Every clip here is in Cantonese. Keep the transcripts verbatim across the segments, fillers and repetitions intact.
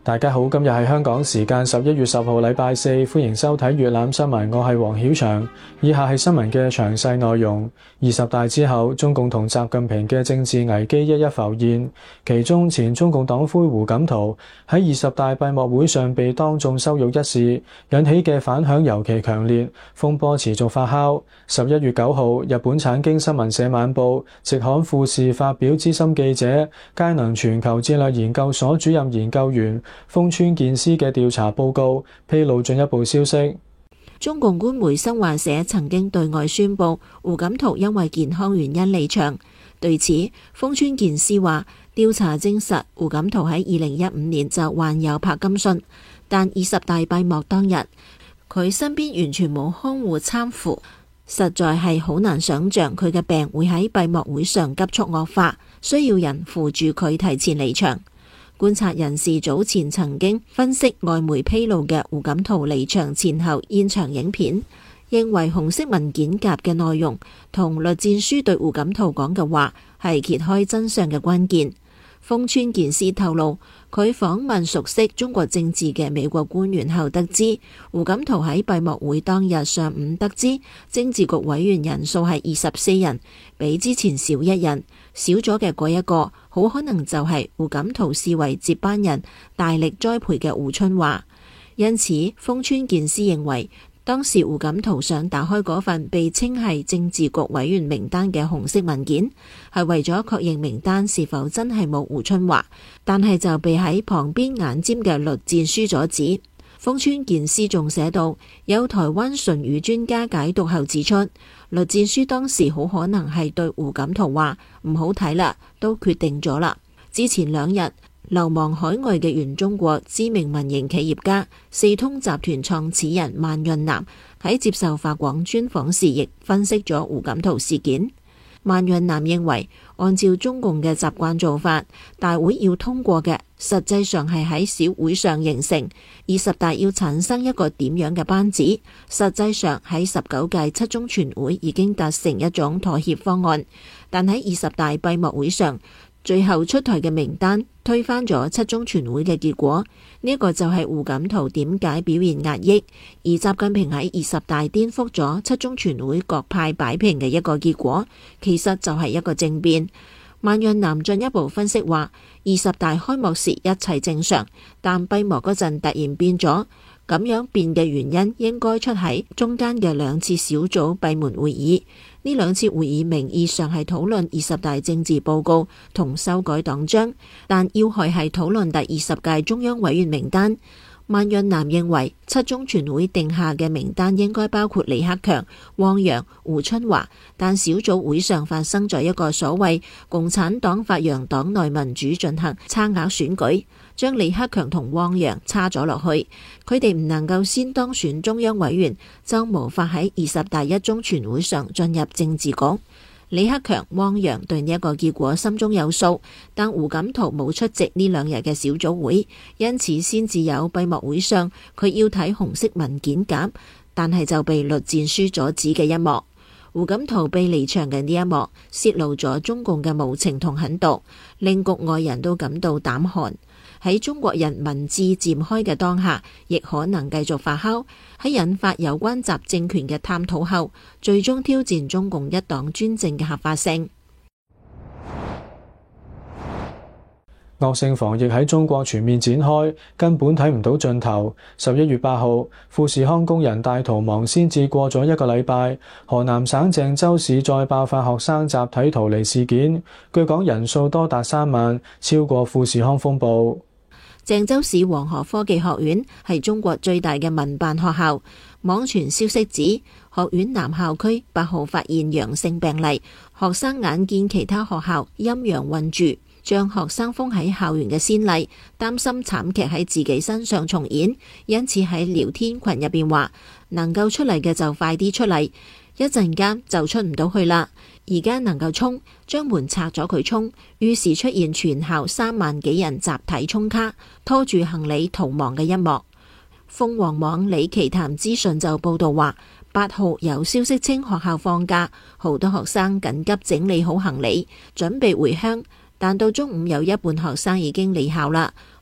大家好，今日係香港時間十一月十號禮拜四，歡迎收睇粵覽新聞，我係黃曉翔。以下係新聞嘅詳細內容。二十大之後，中共同習近平嘅政治危機一一浮現，其中前中共黨魁胡錦濤喺二十大閉幕會上被當眾羞辱一事，引起嘅反響尤其強烈，風波持續發酵。十一月九號，日本產經新聞社晚報直刊富士發表資深記者、佳能全球戰略研究所主任研究員豐川健司嘅調查報告，披露進一步消息。 中共官媒新華社曾經對外宣布胡錦濤因為健康原因離場。對此，豐川健司話，調查證實胡錦濤喺二零一五年就患有柏金遜，但二十大閉幕當日，佢身邊完全冇看護攙扶，實在係好難想像佢嘅病會喺閉幕會上急速惡化，需要人扶住佢提前離場。觀察人士早前曾經分析外媒披露嘅胡錦濤離場前後現場影片，認為紅色文件夾嘅內容同栗戰書對胡錦濤講嘅話係揭開真相嘅關鍵。豐川健司透露，佢訪問熟悉中國政治嘅美國官員後得知，胡錦濤喺閉幕會當日上午得知政治局委員人數係二十四人，比之前少一人，少咗嘅嗰一個好可能就係胡錦濤視為接班人大力栽培嘅胡春華。因此，豐川健司認為，當時胡錦濤想打開嗰份被稱係政治局委員名單嘅紅色文件，係為咗確認名單是否真係冇胡春華，但係就被喺旁邊眼尖嘅栗戰書阻止。豐川健司仲寫到，有台灣唇語專家解讀後指出，栗戰書當時好可能係對胡錦濤話唔好睇啦，都決定咗啦。之前兩日，流亡海外嘅原中國知名民營企業家四通集團創始人萬潤南喺接受法廣專訪時，亦分析咗胡錦濤事件。萬潤南認為，按照中共嘅習慣做法，大會要通過嘅實際上係喺小會上形成，二十大要產生一個點樣嘅班子，實際上喺十九屆七中全會已經達成一種妥協方案，但喺二十大閉幕會上，最後出台嘅名單推翻咗七中全會嘅結果，呢、這、一個就係胡錦濤點解表現壓抑，而習近平喺二十大顛覆咗七中全會各派擺平嘅一個結果，其實就係一個政變。萬潤南進一步分析話，二十大開幕時一切正常，但閉幕嗰陣突然變咗，咁樣變嘅原因應該出喺中間嘅兩次小組閉門會議。呢兩次會議名義上係討論二十大政治報告同修改黨章，但要害係討論第二十屆中央委員名單。萬潤南認為，七中全會定下嘅名單應該包括李克強、汪洋、胡春華，但小組會上發生咗一個所謂共產黨發揚黨內民主進行差額選舉，將李克強同汪洋差咗落去，佢哋唔能夠先當選中央委員，就無法喺二十大一中全會上進入政治局。李克強、汪洋對呢一個結果心中有數，但胡錦濤冇出席呢兩日嘅小組會，因此先至有閉幕會上佢要睇紅色文件夾，但係就被栗戰書阻止嘅一幕。胡錦濤被離場嘅呢一幕，泄露咗中共嘅無情同狠毒，令局外人都感到膽寒。喺中國人民智漸開嘅當下，亦可能繼續發酵，喺引發有關習政權嘅探討後，最終挑戰中共一黨專政嘅合法性。 惡性防疫喺中國全面展開，根本睇唔到盡頭。十一月八號，富士康工人大逃亡先至過咗一個禮拜，河南省鄭州市再爆發學生集體逃離事件，據講人數多達三萬，超過富士康風暴。 鄭州市黃河科技學院係中國最大嘅民辦學校，網傳消息指學院南校區八號發現陽性病例，學生眼見其他學校陰陽混住，將學生封喺校園嘅先例，擔心慘劇喺自己身上重演，因此喺聊天群入邊話能夠出嚟嘅就快啲出嚟，一陣間就出唔到去啦。而家能夠衝，將門拆咗佢衝，於是出現全校三萬幾人集體衝卡，拖住行李逃亡嘅一幕。鳳凰網李奇談資訊就報道話，八號有消息稱學校放假，好多學生緊急整理好行李，準備回鄉。但到中午有一半學生已經離校啦，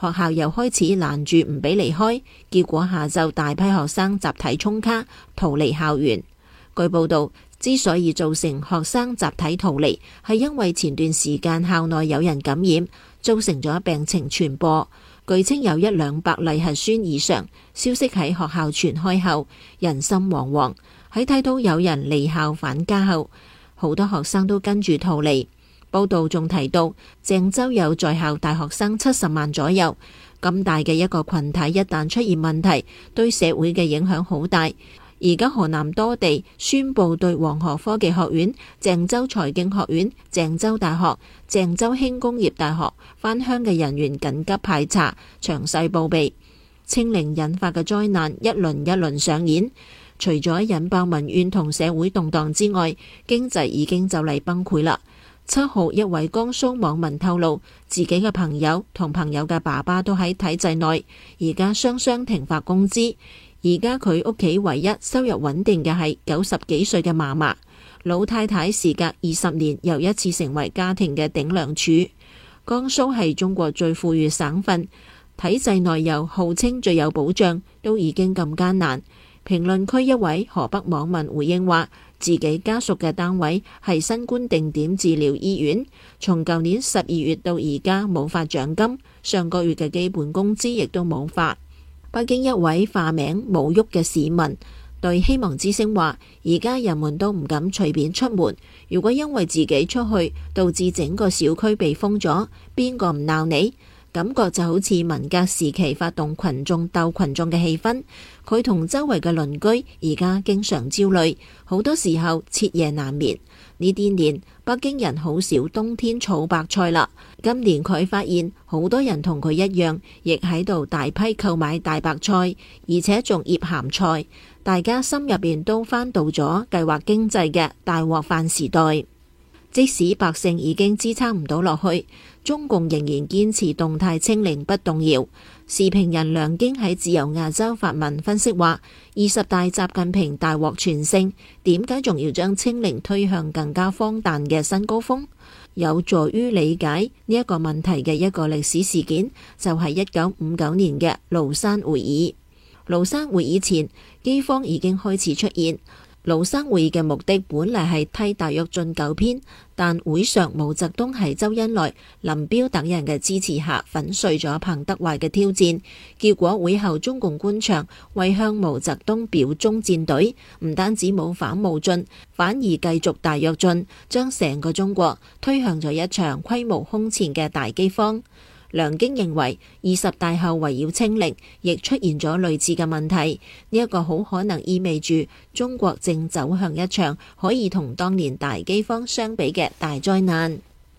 學校又開始攔住唔俾離開，結果下晝大批學生集體衝卡逃離校園。據報道，之所以造成學生集體逃離，係因為前段時間校內有人感染，造成咗病情傳播。據稱有一兩百例核酸異常，消息喺學校傳開後，人心惶惶。喺睇到有人離校返家後，好多學生都跟住逃離。報道仲提到，鄭州有在校大學生七十萬左右，咁大嘅一個群體，一旦出現問題，對社會嘅影響好大。而家河南多地宣布對黃河科技學院、鄭州財經學院、鄭州大學、鄭州輕工業大學返鄉嘅人員緊急排查，詳細報備。清零引發嘅災難一輪一輪上演，除咗引爆民怨同社會動盪之外，經濟已經就嚟崩潰啦。七號，一位江蘇網民透露，自己嘅朋友同朋友嘅爸爸都喺體制內，而家雙雙停發工資。而家佢屋企唯一收入穩定嘅係九十幾歲嘅嫲嫲，老太太時隔二十年又一次成為家庭嘅頂梁柱。江蘇係中國最富裕省份，體制內又號稱最有保障，都已經咁艱難。評論區一位河北網民回應話，自己家屬嘅單位係新冠定點治療醫院，從舊年十二月到而家冇發獎金，上個月嘅基本工資亦都冇發。北京一位化名冇郁嘅市民對希望之聲話，而家人們都唔敢隨便出門，如果因為自己出去導致整個小區被封咗，邊個唔鬧你？感覺就好似文革時期發動群眾鬥群眾嘅氣氛。佢同周圍嘅鄰居而家經常焦慮，好多時候徹夜難眠。呢啲年北京人好少冬天儲白菜啦，今年佢發現好多人同佢一樣，亦喺度大批購買大白菜，而且仲醃鹹菜。大家心入邊都翻到咗計劃經濟嘅大鍋飯時代。即使百姓已經支撐唔到落去，中共仍然堅持動態清零不動搖。時評人梁京喺自由亞洲發文分析話，二十大習近平大獲全勝，點解仲要將清零推向更加荒誕嘅新高峰？有助於理解呢一個問題嘅一個歷史事件，就係一九五九年嘅廬山會議。廬山會議前，饑荒已經開始出現。廬山會議嘅目的本嚟係替大躍進糾偏，但會上毛澤東喺周恩來、林彪等人嘅支持下粉碎咗彭德懷嘅挑戰。結果會後中共官場為向毛澤東表忠戰隊，唔單止冇反冒進，反而繼續大躍進，將成個中國推向咗一場規模空前嘅大饑荒。梁京認為，二十大後圍繞清零，亦出現咗類似嘅問題。呢一個好可能意味住中國正走向一場可以同當年大饑荒相比嘅大災難。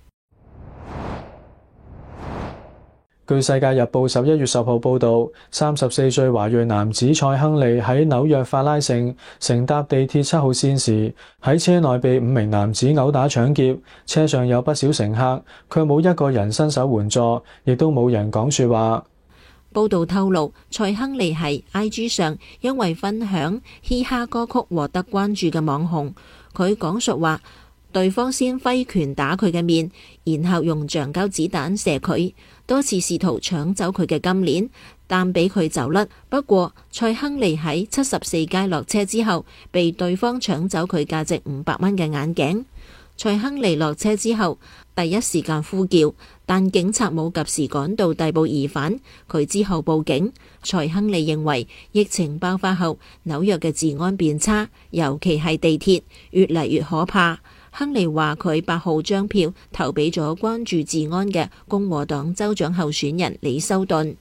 據《世界日報》十一月十號報導，三十四歲華裔男子蔡亨利喺紐約法拉盛乘搭地鐵七號線時，喺車內被五名男子毆打搶劫，車上有不少乘客，卻冇一個人伸手援助，亦都冇人講説話。 報道透露，蔡亨利係 I G 上因為分享嘻哈歌曲獲得關注嘅網紅。佢講述話，對方先揮拳打佢嘅面，然後用橡膠子彈射佢，多次試圖搶走佢嘅金鏈，但俾佢走甩。不過蔡亨利喺七十四街落車之後，被對方搶走佢價值五百蚊嘅眼鏡。蔡亨利落車之後，第一時間呼叫，但警察冇及時趕到逮捕疑犯，佢之後報警。蔡亨利認為疫情爆發後，紐約嘅治安變差，尤其係地鐵越嚟越可怕。亨利話佢八號將票投俾咗關注治安嘅共和黨州長候選人李修頓。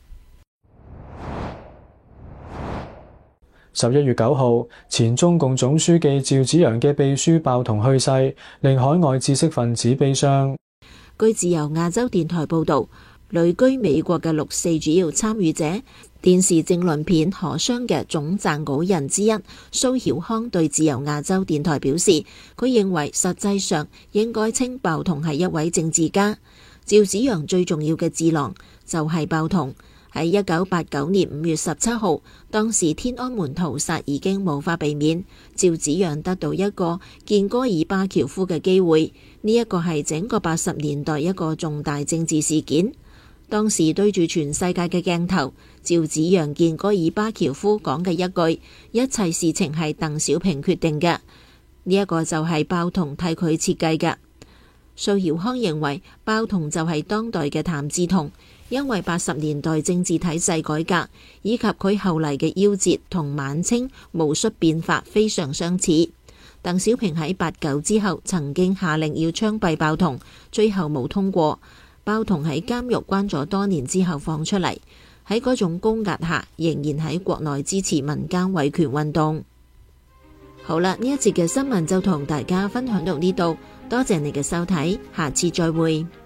十一月九號，前中共總書記趙紫陽嘅秘書鮑彤去世，令海外知識分子悲傷。 據自由亞洲電台報導，旅居美國嘅六四主要參與者、電視政論片《荷箱》嘅總撰稿人之一蘇曉康對自由亞洲電台表示，佢認為實際上應該稱鮑彤係一位政治家。趙紫陽最重要嘅智囊就係鮑彤。喺一九八九年五月十七號，當時天安門屠殺已經無法避免，趙紫陽得到一個見戈爾巴喬夫嘅機會，呢一個係整個八十年代一個重大政治事件。 當時對住全世界嘅鏡頭，照指揚見戈爾巴喬夫講嘅一句：一切事情係鄧小平決定嘅。呢一個就係鮑彤替佢設計嘅。蘇耀康認為鮑彤就係當代嘅譚嗣同，因為八十年代政治體制改革以及佢後嚟嘅夭折同晚清戊戌變法非常相似。鄧小平喺八九之後曾經下令要槍斃鮑彤，最後冇通過。鮑彤喺監獄關咗多年之後放出嚟，喺嗰種高壓下仍然喺國內支持民間維權運動。好啦，呢一節嘅新聞就同大家分享到呢度，多謝你嘅收睇，下次再會。